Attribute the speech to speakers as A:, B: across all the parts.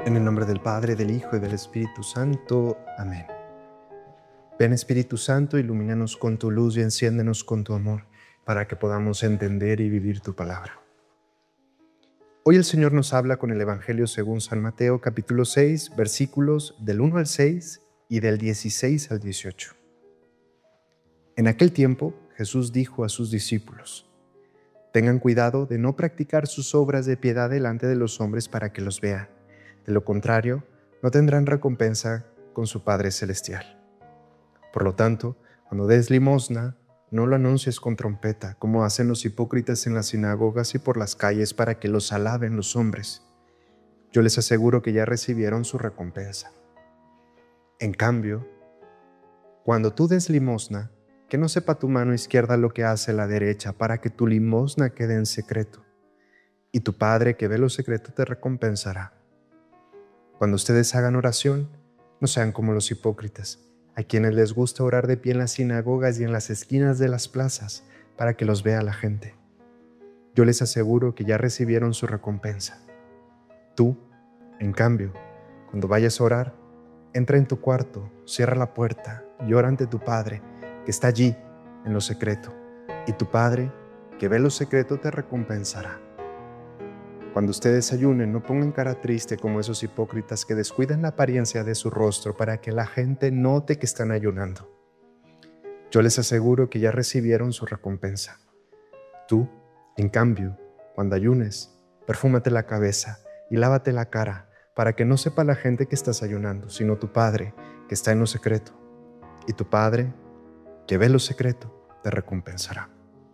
A: En el nombre del Padre, del Hijo y del Espíritu Santo. Amén. Ven, Espíritu Santo, ilumínanos con tu luz y enciéndenos con tu amor, para que podamos entender y vivir tu palabra. Hoy el Señor nos habla con el Evangelio según San Mateo, capítulo 6, versículos del 1 al 6 y del 16 al 18. En aquel tiempo, Jesús dijo a sus discípulos: tengan cuidado de no practicar sus obras de piedad delante de los hombres para que los vean. De lo contrario, no tendrán recompensa con su Padre Celestial. Por lo tanto, cuando des limosna, no lo anuncies con trompeta, como hacen los hipócritas en las sinagogas y por las calles para que los alaben los hombres. Yo les aseguro que ya recibieron su recompensa. En cambio, cuando tú des limosna, que no sepa tu mano izquierda lo que hace la derecha, para que tu limosna quede en secreto, y tu Padre que ve lo secreto te recompensará. Cuando ustedes hagan oración, no sean como los hipócritas, a quienes les gusta orar de pie en las sinagogas y en las esquinas de las plazas, para que los vea la gente. Yo les aseguro que ya recibieron su recompensa. Tú, en cambio, cuando vayas a orar, entra en tu cuarto, cierra la puerta y ora ante tu Padre, que está allí en lo secreto, y tu Padre, que ve lo secreto, te recompensará. Cuando ustedes ayunen, no pongan cara triste como esos hipócritas que descuidan la apariencia de su rostro para que la gente note que están ayunando. Yo les aseguro que ya recibieron su recompensa. Tú, en cambio, cuando ayunes, perfúmate la cabeza y lávate la cara, para que no sepa la gente que estás ayunando, sino tu Padre, que está en lo secreto. Y tu Padre, que ve lo secreto, te recompensará.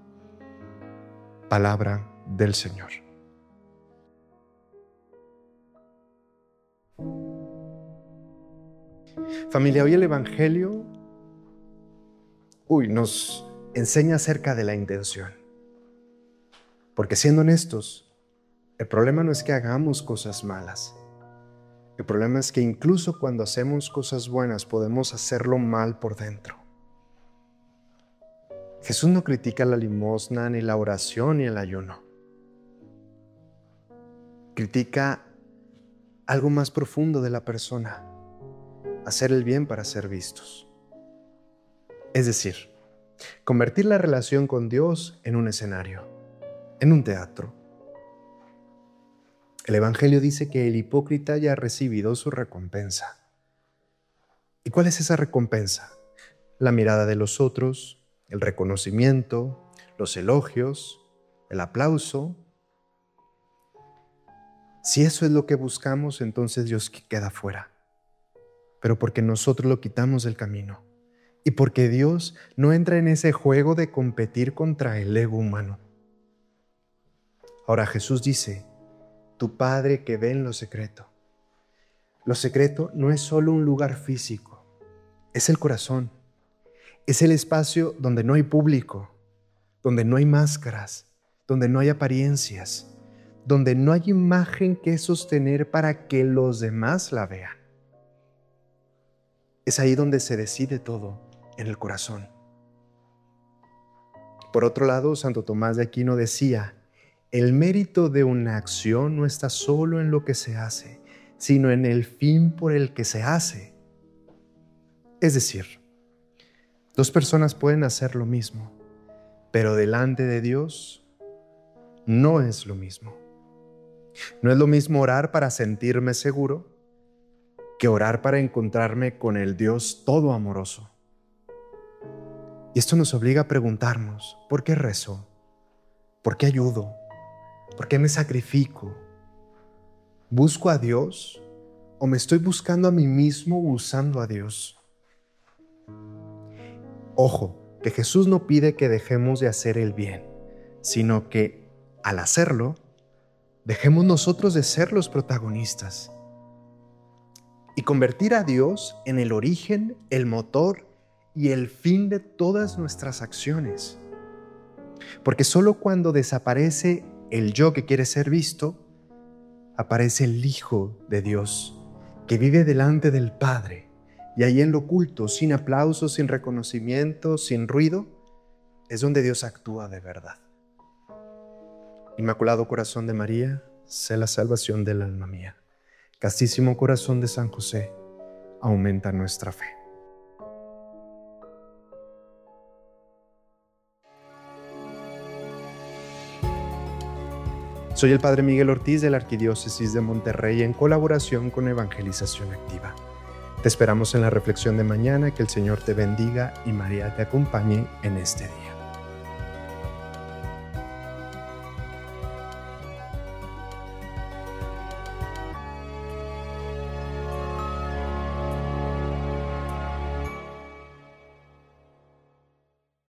A: Palabra del Señor. Familia, hoy el Evangelio nos enseña acerca de la intención. Porque siendo honestos, el problema no es que hagamos cosas malas. El problema es que incluso cuando hacemos cosas buenas podemos hacerlo mal por dentro. Jesús no critica la limosna, ni la oración, ni el ayuno. Critica algo más profundo de la persona: hacer el bien para ser vistos. Es decir, convertir la relación con Dios en un escenario, en un teatro. El Evangelio dice que el hipócrita ya ha recibido su recompensa. ¿Y cuál es esa recompensa? La mirada de los otros, el reconocimiento, los elogios, el aplauso. Si eso es lo que buscamos, entonces Dios queda fuera. Pero porque nosotros lo quitamos del camino. Y porque Dios no entra en ese juego de competir contra el ego humano. Ahora Jesús dice: tu Padre que ve en lo secreto. Lo secreto no es solo un lugar físico, es el corazón. Es el espacio donde no hay público, donde no hay máscaras, donde no hay apariencias, donde no hay imagen que sostener para que los demás la vean. Es ahí donde se decide todo, en el corazón. Por otro lado, Santo Tomás de Aquino decía: el mérito de una acción no está solo en lo que se hace, sino en el fin por el que se hace. Es decir, dos personas pueden hacer lo mismo, pero delante de Dios no es lo mismo. No es lo mismo orar para sentirme seguro que orar para encontrarme con el Dios todo amoroso. Y esto nos obliga a preguntarnos: ¿por qué rezo? ¿Por qué ayudo? ¿Por qué me sacrifico? ¿Busco a Dios o me estoy buscando a mí mismo usando a Dios? Ojo, que Jesús no pide que dejemos de hacer el bien, sino que al hacerlo, dejemos nosotros de ser los protagonistas y convertir a Dios en el origen, el motor y el fin de todas nuestras acciones. Porque solo cuando desaparece el yo que quiere ser visto, aparece el Hijo de Dios, que vive delante del Padre, y ahí en lo oculto, sin aplausos, sin reconocimiento, sin ruido, es donde Dios actúa de verdad. Inmaculado Corazón de María, sé la salvación del alma mía. Castísimo corazón de San José, aumenta nuestra fe. Soy el Padre Miguel Ortiz de la Arquidiócesis de Monterrey en colaboración con Evangelización Activa. Te esperamos en la reflexión de mañana. Que el Señor te bendiga y María te acompañe en este día.